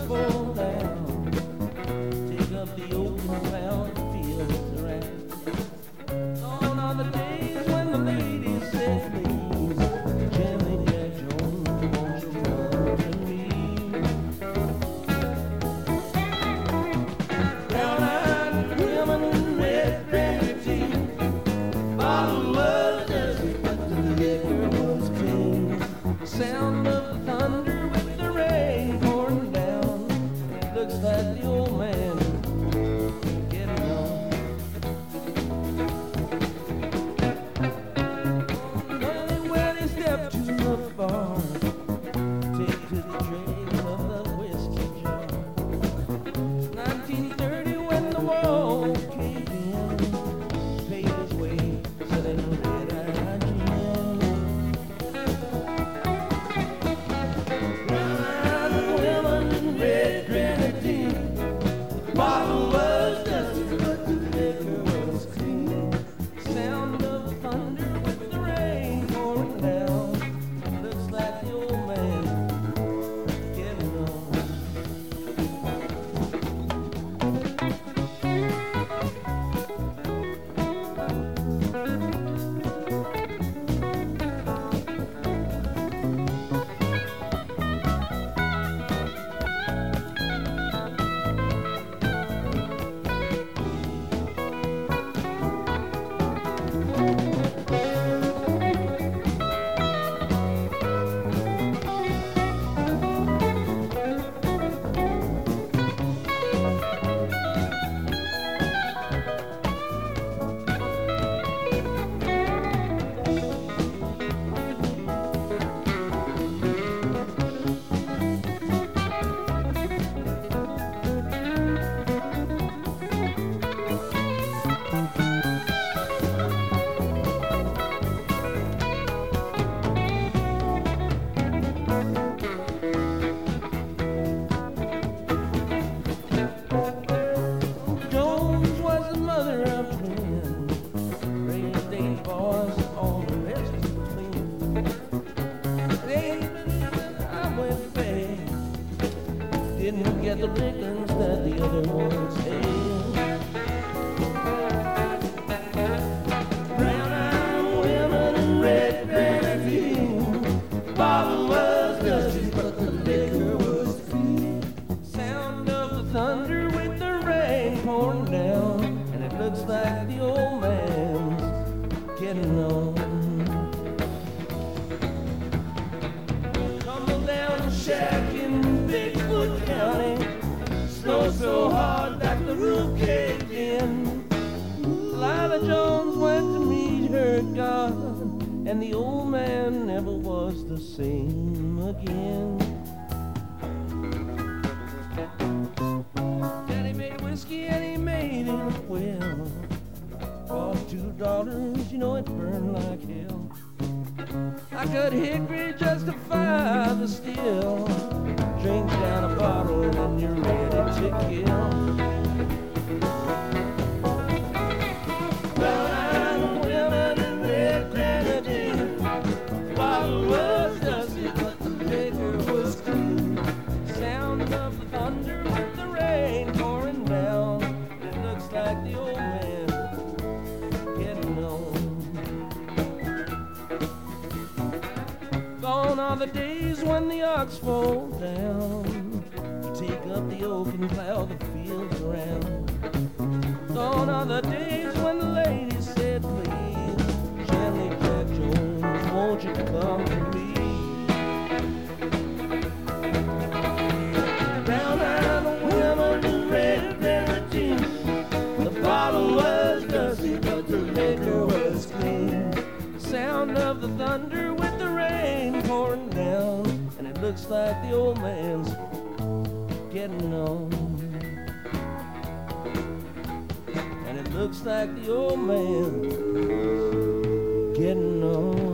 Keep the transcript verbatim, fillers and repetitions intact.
fall down, take up the open cloud fields around. Gone are the days when the ladies said, please, Jimmy Jack Jones, won't you come to me? Brown-eyed women and red grenadine, bottle was dirty, but the liquor was clean. Sound of the thunder with the rain pouring down, looks like the old man getting on. When he, when he stepped to the bar, take to the tray of the whiskey jar. nineteen thirty when the wall caved in, paid his way, selling red-eyed gin. Brown-eyed women and red grenadine, the bottle was dusty, but the liquor was clean. Sound of the thunder with the rain pouring down, looks like the old man getting on. Jones was the mother of twins, raised eight boys, all the rest was clean. David, I went bad, didn't get the lickings that the other ones had. Brown-eyed women and red grenadine, bottle was dusty, but the liquor was clean. Sound of the thunder with the rain pouring down, and it looks like the old man's getting on. Tumble down shack in Bigfoot County, snow so hard that the roof caved in. Lila Jones went to meet her God, and the old man never was the same again. Daddy made whiskey and he made it well. Cost two dollars, you know it burned like hell. I cut hickory just to fire the steel. Drink down a bottle and you're ready to kill. Brown-eyed women and red grenadine, the bottle was dusty, but the liquor was clean. Sound of the thunder with the rain pouring down, it looks like the old man getting on. Gone are the days when the ox fall down, take up the open plow the fields around. Gone are the days when the ladies said, please, Shelly Jack Jones, won't you come to me? Brown-eyed women and red grenadine, the bottle was dusty, but the liquor was clean. Sound of the thunder with the rain pouring down, and it looks like the old man's getting on. And it looks like the old man getting on.